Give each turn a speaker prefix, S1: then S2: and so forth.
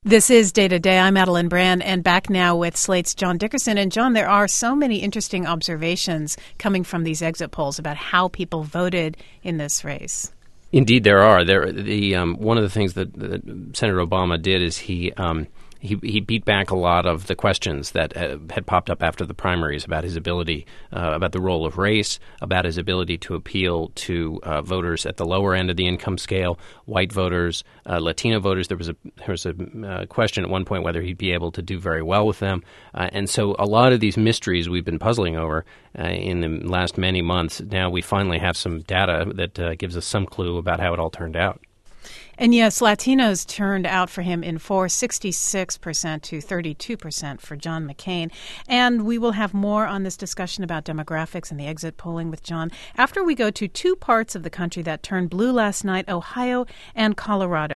S1: This is Day to Day. I'm Madeline Brand, and back now with Slate's John Dickerson. And John, there are so many interesting observations coming from these exit polls about how people voted in this race.
S2: Indeed, there are. One of the things that Senator Obama did is he beat back a lot of the questions that had popped up after the primaries about his ability, about the role of race, about his ability to appeal to voters at the lower end of the income scale, white voters, Latino voters. There was a question at one point whether he'd be able to do very well with them. And so a lot of these mysteries we've been puzzling over in the last many months, now we finally have some data that gives us some clue about how it all turned out.
S1: And yes, Latinos turned out for him in 66% to 32% for John McCain. And we will have more on this discussion about demographics and the exit polling with John after we go to two parts of the country that turned blue last night, Ohio and Colorado.